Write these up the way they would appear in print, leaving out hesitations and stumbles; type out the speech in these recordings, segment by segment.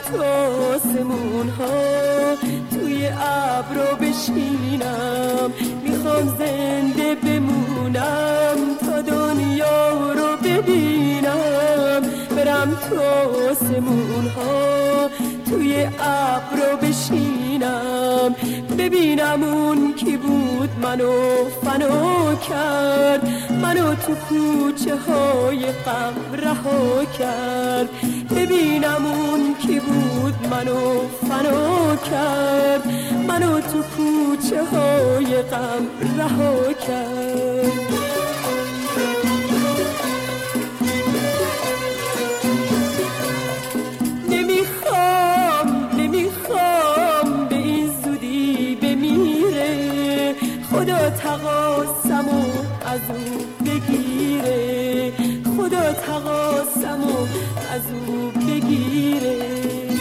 تو آسمون ها توی ابرو بشینم، میخوام زنده بمونم تا دنیا رو ببینم، برم تو آسمون ها توی ابرو بشینم، ببینم اون کی بود منو فنا کرد، منو تو کوچه های غم رها کرد، ببینم اون کی بود منو فنا کرد، منو تو کوچه های غم رها کرد. نمیخوام به این زودی بمیره، خدا تقاسمو از او بگیره، خدا تقاسمو از او بگیره.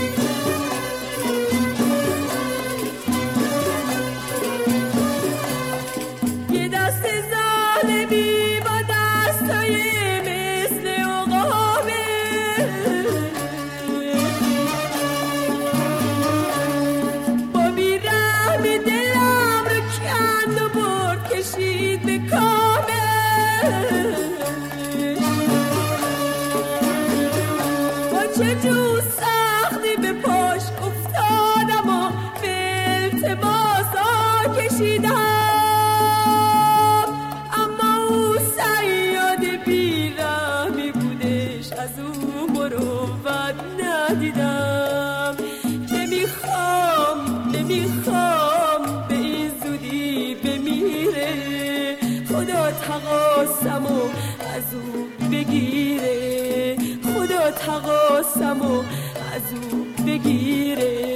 یه دست ظالمی با دستای مثل عقابه، با بیرحمی دلم رو کند و برد کشید به کامه، با چه جو سختی به پاش افتادم و به التماسا کشیدم، اما او صیاد بیرحمی بودش، از او مروت ندیدم. نمیخوام به این زودی بمیره، خدا تقاسمو از او بگیره، خدا تقاسمو از او بگیره.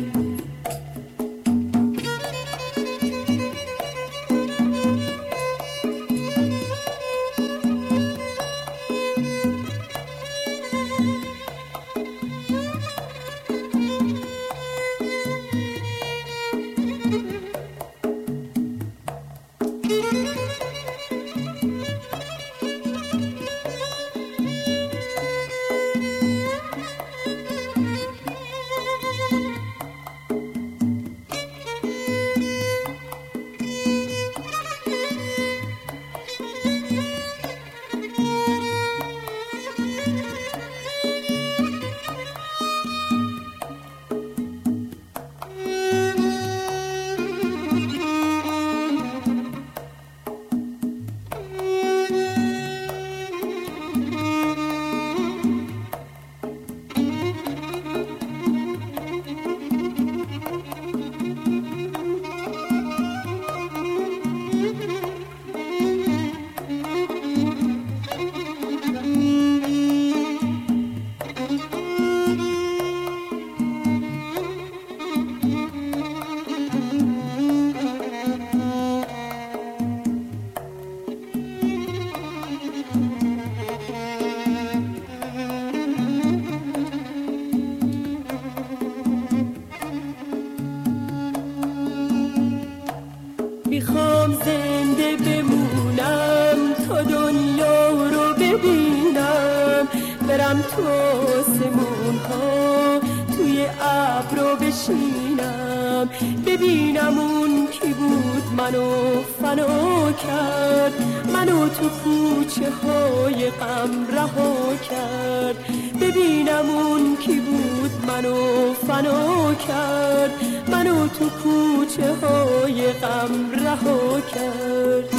میخوام زنده بمونم تا دنیا رو ببینم، برم تو آسمون ها توی ابرو بشینم، ببینم اون کی بود منو فنا کرد، منو تو کوچه های غم رها کرد، ببینم اون کی بود منو فنا کرد، منو تو کوچه های غم رها کرد.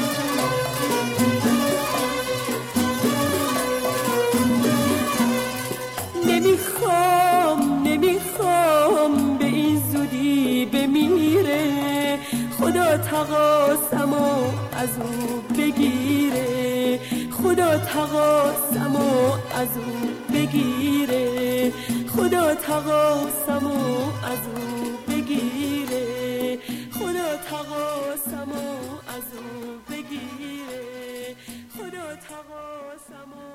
نمیخوام به این زودی بمیره، خدا تقاسمو از او بگیره، خدا تقاسمو از او بگیره، خدا تقاسمو از او بگیره، خدا تقاسمو از او بگیره، خدا تقاسمو